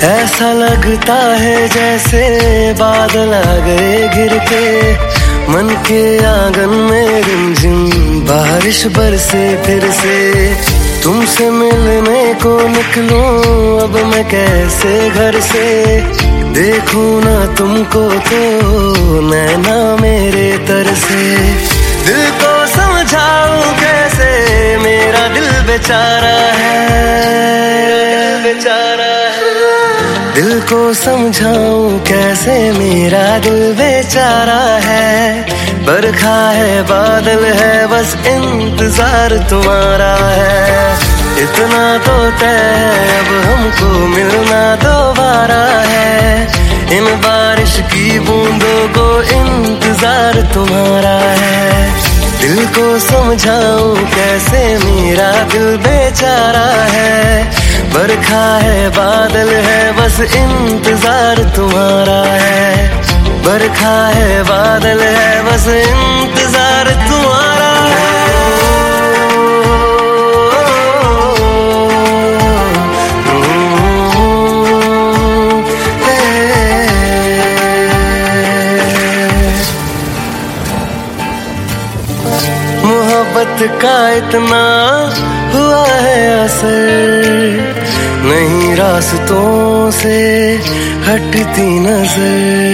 ऐसा लगता है जैसे बादल आ गए घिर के, मन के आंगन में रिमझिम बारिश बरसे फिर से। तुमसे मिलने को निकलूं अब मैं कैसे घर से, देखूं ना तुमको तो नैना मेरे तरसे। दिल को समझाऊं कैसे मेरा दिल बेचारा है, बेचारा है। दिल को समझाऊं कैसे मेरा दिल बेचारा है। बरखा है बादल है बस इंतजार तुम्हारा है। इतना तो तय है अब हमको मिलना दोबारा है। इन बारिश की बूंदों को इंतजार तुम्हारा है। दिल को समझाऊं कैसे मेरा दिल बेचारा है। बरखा है बादल है बस इंतजार तुम्हारा है। बरखा है बादल है बस इंतजार तुम्हारा है। मोहब्बत का इतना हुआ है असर, नहीं रास्तों से हटती नजर।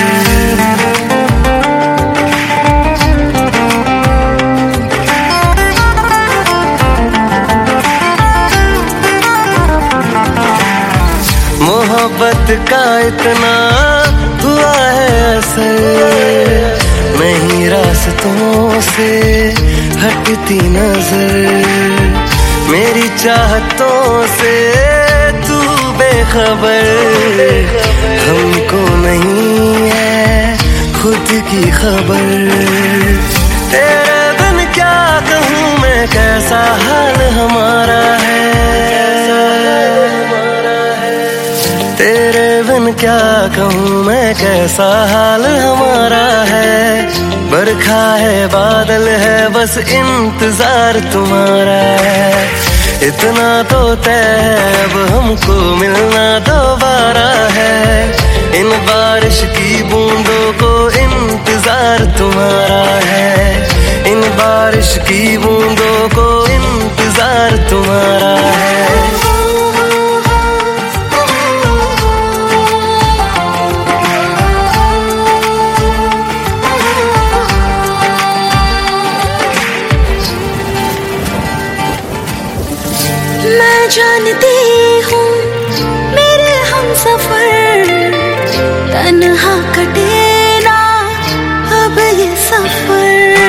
मोहब्बत का इतना हुआ है असर, नहीं रास्तों से हटती नजर। मेरी चाहतों से तू बेखबर, हमको नहीं है खुद की खबर। तेरे बिन क्या कहूँ मैं कैसा हाल हमारा है। तेरे बिन क्या कहूँ मैं कैसा हाल हमारा है। बरखा है बादल है बस इंतजार तुम्हारा है। इतना तो तय है अब हमको मिलना दोबारा है। इन बारिश की बूंदों को इंतजार तुम्हारा है। इन बारिश की बूंदों को इंतजार तुम्हारा है। मैं जानती हूँ मेरे हमसफर, तन्हा कटे ना अब ये सफर।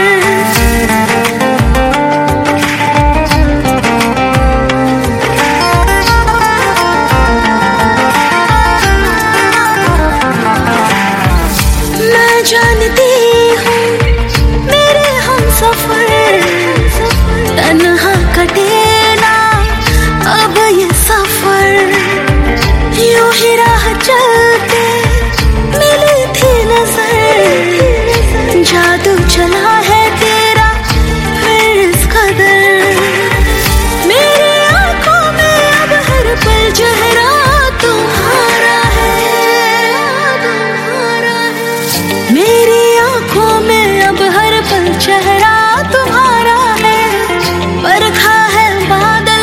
मैं जानती हूँ मेरे हमसफर, तन्हा कटे अब ये सफर। यूं ही राह चलते मिली थी नजर, जादू चला है तेरा फिर इस कदर। मेरी आंखों में अब हर पल चेहरा तुम्हारा है, तुम्हारा है। मेरी आंखों में अब हर पल चेहरा तुम्हारा है। बरखा है बादल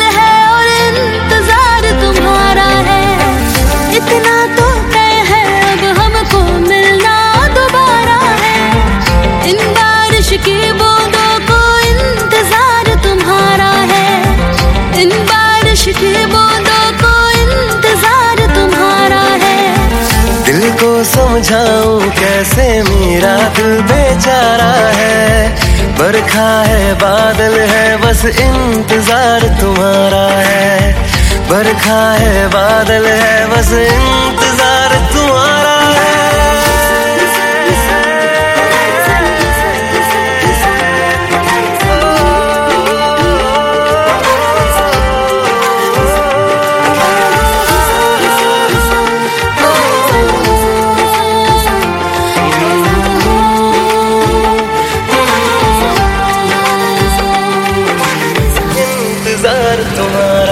इतना तो तय है अब हमको मिलना दोबारा है। इन बारिश की बूंदों को इंतजार तुम्हारा है। इन बारिश की बूंदों को इंतजार तुम्हारा है। दिल को समझाऊं कैसे मेरा दिल बेचारा है। बरखा है बादल है बस इंतजार तुम्हारा है। बरखा है बादल है बस इंतजार तुम्हारा है। इंतजार तुम्हारा